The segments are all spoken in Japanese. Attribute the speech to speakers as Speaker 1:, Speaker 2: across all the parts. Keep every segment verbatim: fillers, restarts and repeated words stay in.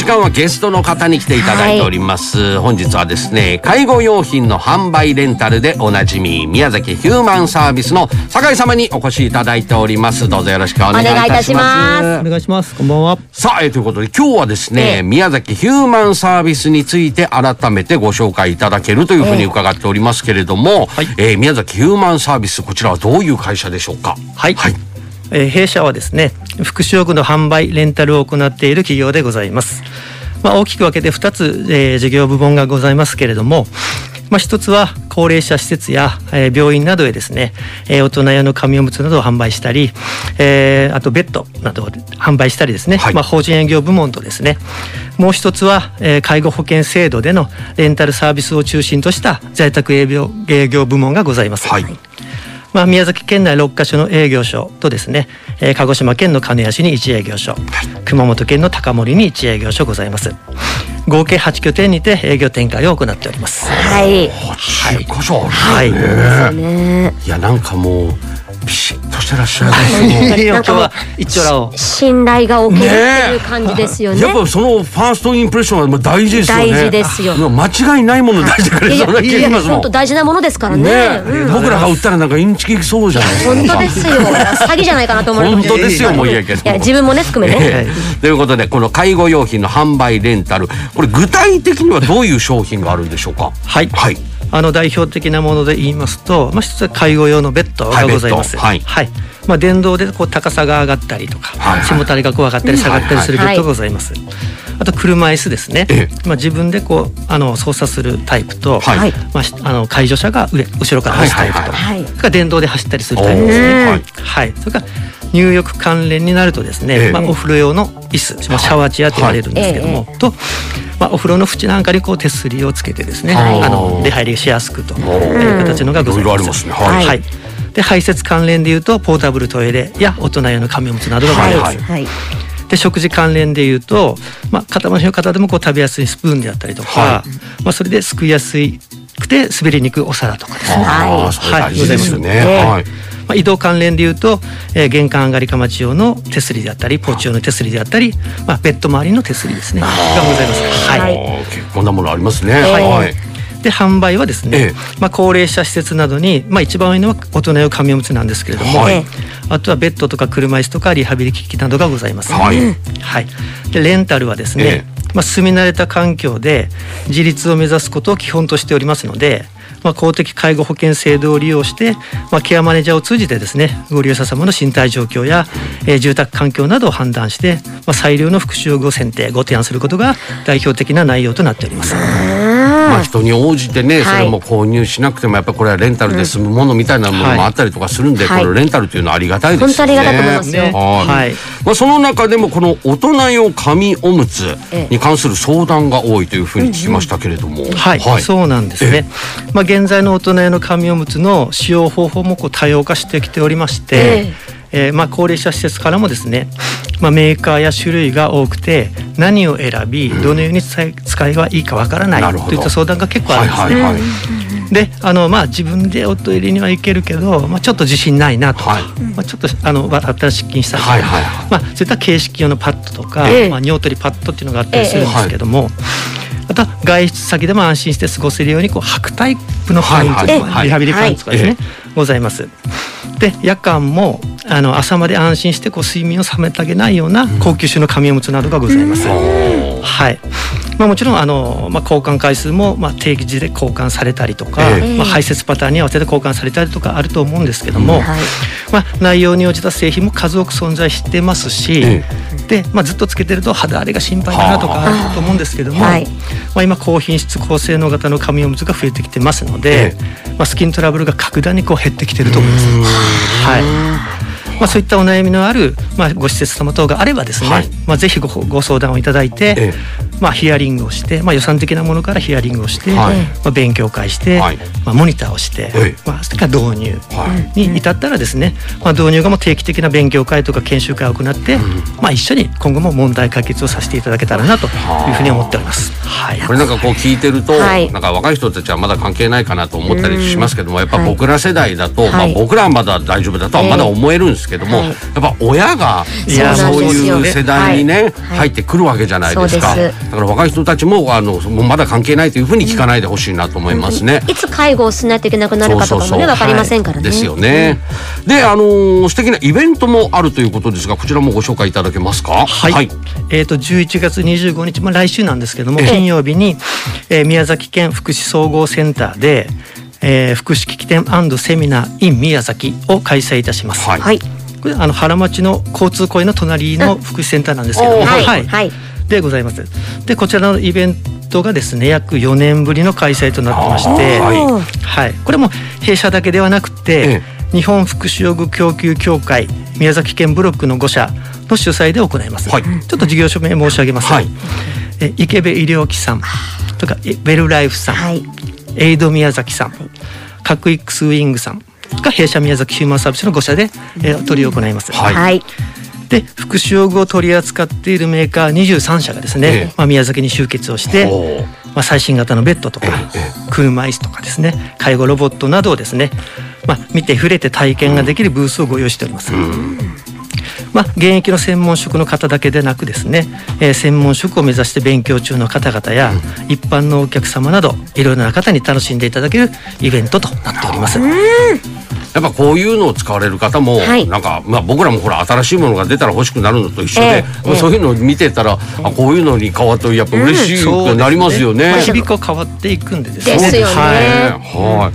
Speaker 1: 間はゲストの方に来ていただいております、はい、本日はですね介護用品の販売レンタルでおなじみ宮崎ヒューマンサービスの酒井様にお越しいただいております。どうぞよろしくお願いいたします。
Speaker 2: お願いします。こんばんは。
Speaker 1: さあ、えー、ということで今日はですね、えー、宮崎ヒューマンサービスについて改めてご紹介いただけるというふうに伺っておりますけれども、えーえー、宮崎ヒューマンサービス、こちらはどういう会社でしょうか。
Speaker 2: はい、はい、えー、弊社はですね福祉用具の販売レンタルを行っている企業でございます。まあ、大きく分けてふたつ、えー、事業部門がございますけれども、まあ、ひとつは高齢者施設や、えー、病院などへですね、えー、大人用の紙おむつなどを販売したり、えー、あとベッドなどを販売したりですね、はい、まあ、法人営業部門とですね、もう一つは、えー、介護保険制度でのレンタルサービスを中心とした在宅営業、営業部門がございます。はい、まあ、宮崎県内ろっかしょの営業所とですね、えー、鹿児島県の鹿屋市にいち営業所、はい、熊本県の高森にいち営業所ございます。合計はち拠点にて営業展開を行っております。
Speaker 1: はい、はち箇所あるんですね。はい、いや、なんかもうビシッとしてらっしゃいますね。
Speaker 2: 今日は一応らを
Speaker 3: 信頼がおけるっていう感じですよね。
Speaker 1: やっぱそのファーストインプレッションは大事ですよね。
Speaker 3: 大事ですよ。
Speaker 1: 間違いないもの大事だから、そんな気がしますもん。
Speaker 3: 本当大事なものですからね。
Speaker 1: ね、うん、僕らが売ったらなんかインチキそうじゃないですか。
Speaker 3: 本当ですよ。詐欺じゃないかなと思う。
Speaker 1: 本当ですよ。もういやけど。
Speaker 3: いや、自分もね含めね。
Speaker 1: えー、ということでこの介護用品の販売レンタル、これ具体的にはどういう商品があるんでしょうか。
Speaker 2: はい。はい。あの代表的なもので言いますと、まあ、一つは介護用のベッドがございます。はい、はい、まあ、電動でこう高さが上がったりとか、はいはい、背もたれがこう上がったり下がったりするベッドがございます。はいはい、あと車椅子ですね。ええ、まあ、自分でこうあの操作するタイプと、はい、まあ、あの介助者が上後ろから走るタイプと、はいはいはい、それから電動で走ったりするタイプですね。はい、はい、それから入浴関連になるとですね、ええ、まあ、お風呂用の椅子、まあ、シャワーチェアと言われるんですけども、はい、と、まあ、お風呂の縁なんかにこう手すりをつけてですね、はい、あの出入りしやすくという形のがございます。いろいろありますね。はい、はい、で排泄関連でいうとポータブルトイレや大人用の紙おむつなどがございます。はいはい、で食事関連でいうと、まあ、片回しの方でもこう食べやすいスプーンであったりとか、はい、まあ、それですくいやすくて滑りにくいお皿とかですね。
Speaker 1: はい、はい、ございますね。はい、
Speaker 2: まあ、移動関連でいうと、えー、玄関上がりかまち用の手すりであったりポーチ用の手すりであったり、まあ、ベッド周りの手すりですねがございます。はい、
Speaker 1: 結構なものありますね。
Speaker 2: はい、はい、で販売はですね、ええ、まあ、高齢者施設などに、まあ、一番多いのは大人用紙おむつなんですけれども、はい、あとはベッドとか車椅子とかリハビリ機器などがございます。はい、はい、でレンタルはですね、ええ、まあ、住み慣れた環境で自立を目指すことを基本としておりますので、まあ、公的介護保険制度を利用して、まあ、ケアマネージャーを通じてですねご利用者様の身体状況や、えー、住宅環境などを判断して、まあ、最良の福祉用具を選定ご提案することが代表的な内容となっております。
Speaker 1: まあ、人に応じてね、それも購入しなくてもやっぱりこれはレンタルで済むものみたいなものもあったりとかするんで、はい、このレンタルというのはありがたいですよね。
Speaker 3: 本当ありがたいと思いますよ。
Speaker 1: はい、まあ、その中でもこの大人用紙おむつに関する相談が多いというふうに聞きましたけれども、うんうん、
Speaker 2: はい、はい、そうなんですね。まあ、現在の大人用の紙おむつの使用方法もこう多様化してきておりまして、えーえー、まあ高齢者施設からもですね、まあ、メーカーや種類が多くて何を選びどのように使いがいいかわからないといった相談が結構あるんですね。はいはいはい、であの、まあ、自分でおトイレには行けるけど、まあ、ちょっと自信ないなとか、はい、まあ、ちょっとあの新しくしたりとか、はいはいはい、まあ、そういった形式用のパッドとか、えーまあ、尿取りパッドっていうのがあったりするんですけども、えーあとは外出先でも安心して過ごせるようにこう履くタイプのパンツ、はいはい、リハビリパンツとかですね、はい、ございます。で夜間もあの朝まで安心してこう睡眠を妨げないような高級種の紙おむつなどがございます。うん、はい、まあ、もちろんあの、まあ、交換回数もまあ定期時で交換されたりとか、えーまあ、排泄パターンに合わせて交換されたりとかあると思うんですけども、うん、はい、まあ、内容に応じた製品も数多く存在してますし、えーでまあ、ずっとつけてると肌荒れが心配だなとかあると思うんですけども、はい、まあ、今高品質高性能型の紙おむつが増えてきてますので、えーまあ、スキントラブルが格段にこう減ってきてると思います。はい、まあ、そういったお悩みのある、まあ、ご施設様等があればですね、はい、まあ、ぜひ ご, ご相談をいただいて、ええ、 まあ、ヒアリングをして、まあ、予算的なものからヒアリングをして、
Speaker 1: はい、
Speaker 2: まあ、勉強会して、はい、まあ、モニターをして、はい、まあ、それから導入に至ったらですね、まあ、導入後も定期的な勉強会とか研修会を行って、うん、まあ、一緒に今後も問題解決をさせていただけたらなというふうに思っております。はい、
Speaker 1: これなんかこう聞いてると、はい、なんか若い人たちはまだ関係ないかなと思ったりしますけども、やっぱ僕ら世代だと、はい、まあ、僕らはまだ大丈夫だとはまだ思えるんですけども、はい、やっぱ親がそういう世代にね、はい、入ってくるわけじゃないですか。だから若い人たちもあのもうまだ関係ないというふうに聞かないでほしいなと思いますね。
Speaker 3: いつ介護をしないといけなくなるかとかもね、分かりませんからね。
Speaker 1: ですよね。うん、で、あのー、素敵なイベントもあるということですが、こちらもご紹介いただけますか。
Speaker 2: はい。はい、えっ、ー、とじゅういちがつにじゅうごにち、まあ、来週なんですけども、金曜日に、えー、宮崎県福祉総合センターで、えー、福祉機器店&セミナー in 宮崎を開催いたします。はい。これあの原町の交通公園の隣の福祉センターなんですけども、はい、はいはい、でございます。でこちらのイベントがですね、約よねんぶりの開催となってまして、はいはい、これも弊社だけではなくて、ええ、日本福祉用具供給協会宮崎県ブロックのご社の主催で行います。はい、ちょっと事業所名申し上げます。はい、え池部医療機さんとかベルライフさん、はい、エイド宮崎さん、カクイックスウィングさんが弊社宮崎ヒューマンサービスのご社で、えー、取り行います。はい、で福祉用具を取り扱っているメーカーにじゅうさんしゃがですね、ええ、まあ、宮崎に集結をして、まあ、最新型のベッドとか、ええ、車椅子とかですね、介護ロボットなどをですね、まあ、見て触れて体験ができるブースをご用意しております。うん、まあ、現役の専門職の方だけでなくですね、えー、専門職を目指して勉強中の方々や、うん、一般のお客様などいろいろな方に楽しんでいただけるイベントとなっております。うん、
Speaker 1: やっぱこういうのを使われる方も、はい、なんか、まあ、僕らもほら新しいものが出たら欲しくなるのと一緒で、えー、そういうのを見てたら、えー、あこういうのに変わってやっぱ嬉しくなりますよね。うん、
Speaker 2: 日々こう変わっていくんでですね。
Speaker 3: ですよね。はい
Speaker 1: はい、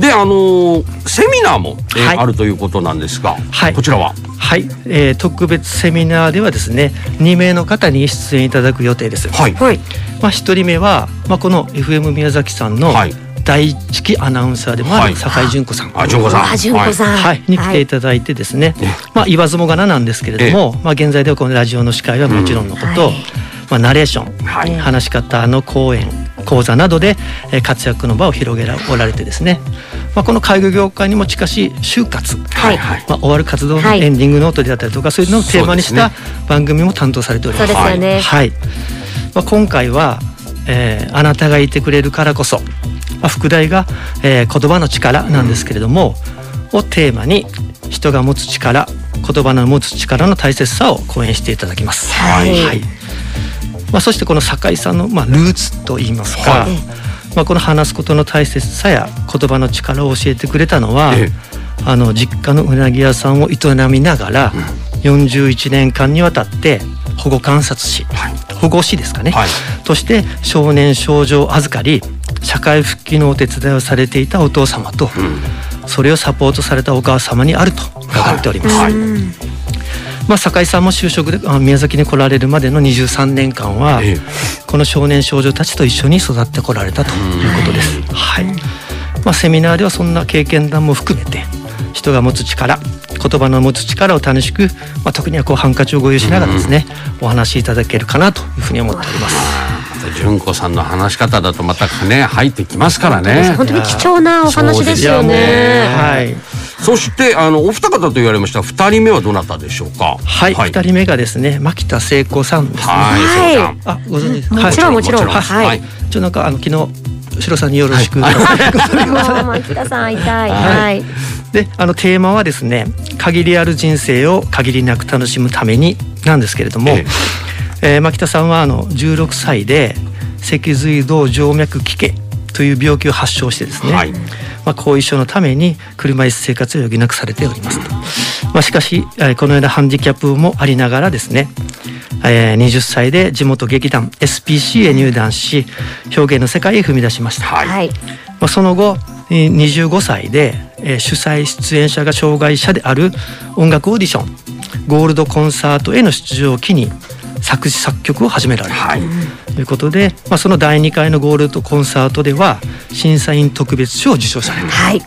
Speaker 1: であのー、セミナーも、えーはい、あるということなんですが、はい、こちらは
Speaker 2: はい、えー、特別セミナーではですね、にめいの方に出演いただく予定です。はい、まあ、ひとりめは、まあ、この エフエム 宮崎さんの、はい、第一期アナウンサーでもある酒井純子さん、
Speaker 1: あ、純子さん、
Speaker 3: あ、純子さん、
Speaker 2: はい、に来ていただいてですね、はい、まあ、言わずもがななんですけれども、まあ、現在ではこのラジオの司会はもちろんのこと、うん、まあ、ナレーション、はい、話し方の講演講座などで活躍の場を広げらおられてですね、まあ、この介護業界にも近しい就活、はい、まあ、終わる活動のエンディングノートであったりとか、そういうのをテーマにした番組も担当されております。
Speaker 3: そうですよね。
Speaker 2: はい、まあ、今回は、えー、あなたがいてくれるからこそ、まあ、副題が、えー、言葉の力なんですけれども、うん、をテーマに人が持つ力、言葉の持つ力の大切さを講演していただきます。はい、はい、まあ、そしてこの酒井さんの、まあ、ルーツといいますか、はい、まあ、この話すことの大切さや言葉の力を教えてくれたのは、ええ、あの実家のうなぎ屋さんを営みながら、うん、よんじゅういちねんかんにわたって保護観察士、はい、保護士ですかね、はい、として少年少女を預かり社会復帰のお手伝いをされていたお父様と、うん、それをサポートされたお母様にあると伺っております。はいはい、まあ、酒井さんも就職で宮崎に来られるまでのにじゅうさんねんかんは、ええ、この少年少女たちと一緒に育ってこられたということです。はい、まあ、セミナーではそんな経験談も含めて人が持つ力、言葉の持つ力を楽しく、まあ、特にはこうハンカチをご用意しながらですね、お話しいただけるかなというふうに思っております。
Speaker 1: 純子さんの話し方だとまたね入ってきますからね。
Speaker 3: 本当に貴重なお話ですよね。
Speaker 2: はい。
Speaker 1: そしてあのお二方と言われましたふたりめはどなたでしょうか。
Speaker 2: はい、はい、ふたりめがですね牧田聖子さんですね。
Speaker 1: はい、
Speaker 3: はい、
Speaker 2: あ、ご存知ですか。
Speaker 3: もちろんもちろん。はい。
Speaker 2: はい、ちょなんかあの昨日シロさんによろしく。
Speaker 1: はい、
Speaker 3: 牧田さん会いたい。はい。
Speaker 2: で、あのテーマはですね、限りある人生を限りなく楽しむためになんですけれども、えええー、牧田さんはあのじゅうろくさいで脊髄動静脈奇形という病気を発症してですね、はい、まあ、後遺症のために車椅子生活を余儀なくされておりますと。まあ、しかしこのようなハンディキャップもありながらですね、えー、はたちで地元劇団 エスピーシー へ入団し表現の世界へ踏み出しました。はい、まあ、その後にじゅうごさいで、えー、主催出演者が障害者である音楽オーディションゴールドコンサートへの出場を機に作詞作曲を始められる、はい、ということで、まあ、そのだいにかいのゴールドコンサートでは審査員特別賞を受賞された、はい、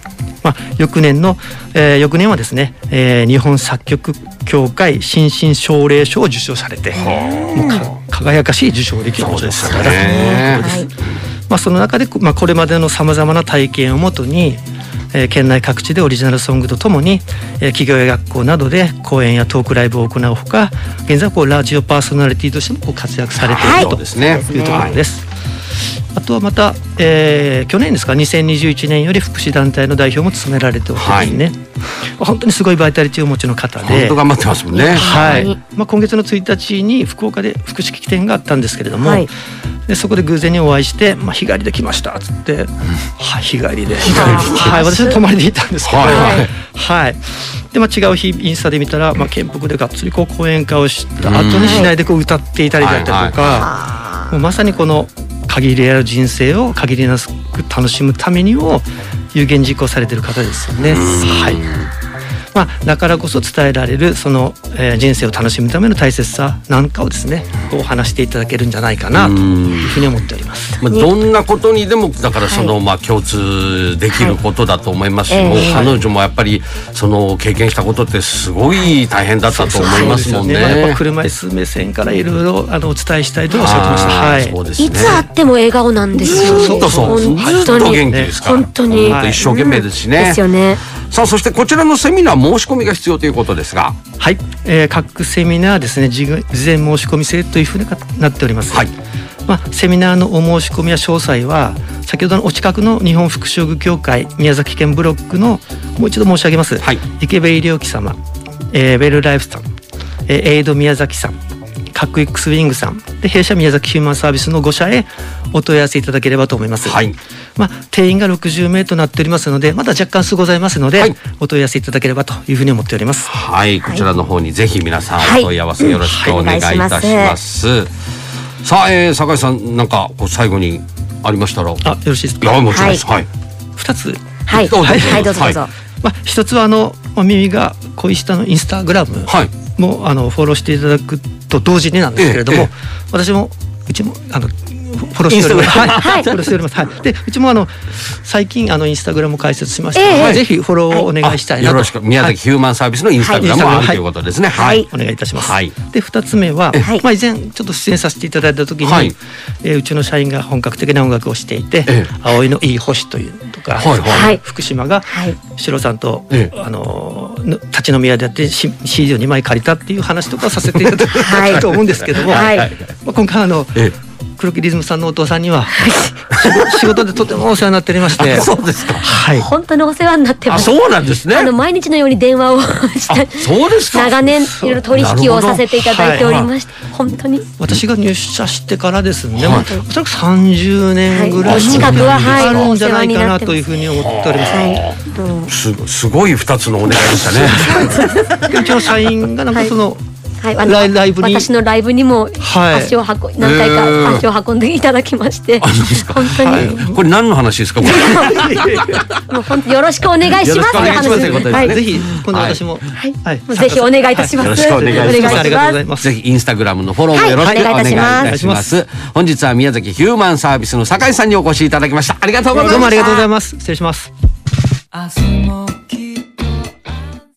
Speaker 2: まあ、翌年の、えー、翌年はですね、えー、日本作曲協会新進奨励賞を受賞されて、もうか輝かしい受賞歴をお持ちですから、まあ、その中で、まあ、これまでのさまざまな体験をもとに、えー、県内各地でオリジナルソングとともに、えー、企業や学校などで講演やトークライブを行うほか、現在はこうラジオパーソナリティとしてもこう活躍されている、はい、というところです。あとはまた、えー、去年ですかにせんにじゅういちねんより福祉団体の代表も務められておってですね、はい、本当にすごいバイタリティをお持ちの方で、
Speaker 1: 本当頑張ってますもんね。
Speaker 2: はい、まあ、今月のついたちに福岡で福祉機器展があったんですけれども、はい、でそこで偶然にお会いして、まあ、日帰りで来ましたっつって、うん、はい、日帰りで、はい、私は泊まりでいたんですけど、はいはいはい、で、まあ、違う日インスタで見たら、まあ、県北でがっつりこう講演会をした後に市内でこう歌っていたりだったりとか、はいはい、もうまさにこの限りある人生を限りなく楽しむためにを有言実行されている方ですよね。はい、まあ、だからこそ伝えられるその、えー、人生を楽しむための大切さなんかをですね、こう話していただけるんじゃないかなというふうに思っております。
Speaker 1: まあ、どんなことにでもだからその、はい、まあ、共通できることだと思いますし、はい、もう彼女もやっぱりその経験したことってすごい大変だったと思いますもんね。
Speaker 2: そうそうそうですよね。まあ、やっぱ車椅子目線からいろいろあのお伝えしたいとおっしゃってました。はい、
Speaker 3: そうですね、いつ会っても笑顔なんですよ。
Speaker 1: ずっとそう、ずっと元気ですから、
Speaker 3: 本当に
Speaker 1: 本当一生懸命ですしね、うん、
Speaker 3: ですよね。
Speaker 1: さあ、そしてこちらのセミナー申し込みが必要ということですが、
Speaker 2: はい、えー、各セミナーですね、事前申し込み制というふうになっております。はい、まあ、セミナーのお申し込みや詳細は先ほどのお近くの日本福祉用具協会宮崎県ブロックのもう一度申し上げます、はい、池部医療機様、えー、ウェルライフさん、えー、エイド宮崎さん、カック X ウィングさんで、弊社宮崎ヒューマンサービスのご社へお問い合わせいただければと思います。はい、まあ、定員がろくじゅう名となっておりますので、まだ若干数ございますので、はい、お問い合わせいただければというふうに思っております。
Speaker 1: はい、こちらの方にぜひ皆さんお問い合わせよろしくお願いいたします。はいはい、さあ、えー、酒井さん、なんかこう最後にありましたら。あ、よ
Speaker 2: ろしいですか。
Speaker 1: いや、もちろんです。はい、
Speaker 2: 二つ、
Speaker 3: はい、はい、はい、どうぞどうぞ。はい、
Speaker 2: まあ、一つはあの耳が恋したのインスタグラムも、はい、あのフォローしていただくと同時になんですけれども、ええええ、私もうちもあのフォローしております。はい、フォローしております。はい。で、うちもあの最近あのインスタグラム開設しましたので、えー、ぜひフォローをお願いしたいなと。
Speaker 1: よろしく。宮崎ヒューマンサービスのインスタグラムもあるということですね。
Speaker 2: はい、お願いいたします。はい、で、二つ目は、まあ以前ちょっと出演させていただいた時に、はい、えー、うちの社員が本格的な音楽をしていて、えー、葵のいい星というとか、はいはい、福島がシロさんと、えー、あの立ち飲み屋でやって シーディー をにまい借りたっていう話とかをさせていただきたいと思うんですけども、はい、まあ今回あの。えー黒木リズムさんのお父さんには仕事でとてもお世話になっておりまして。
Speaker 1: そうですか。
Speaker 3: はい。本当にお世話になってます。
Speaker 1: あ、そうなんですね。
Speaker 3: あの毎日のように電話をして
Speaker 1: そうですか。
Speaker 3: 長年いろいろ取引をさせていただいておりまして、はい、本当に
Speaker 2: 私が入社してからですね、はい、おそらくさんじゅうねんぐらい
Speaker 3: 近くは
Speaker 2: あるんじゃないかなというふうに思っております。
Speaker 1: はい、す, すごいふたつのお願いでしたね。
Speaker 2: うちの社員がなんかその、はい
Speaker 3: はい、あのライブに私のライブにも足を運、はい、何回か足を運んでいただきまして、本当に、はい、
Speaker 1: これ何の話ですか。これ
Speaker 3: もう本当よろしくお願いしますという話です。
Speaker 2: はい、ぜひ今度私も、
Speaker 3: はいはい、ぜひお願いいたします。
Speaker 1: よろしくお願いします。
Speaker 2: ありがとうございます。
Speaker 1: ぜひインスタグラムのフォローもよろしくお願いいたします。本日は宮崎ヒューマンサービスの酒井さんにお越しいただきました。ありがとうございます。
Speaker 2: どうもありがとうございます。失礼します。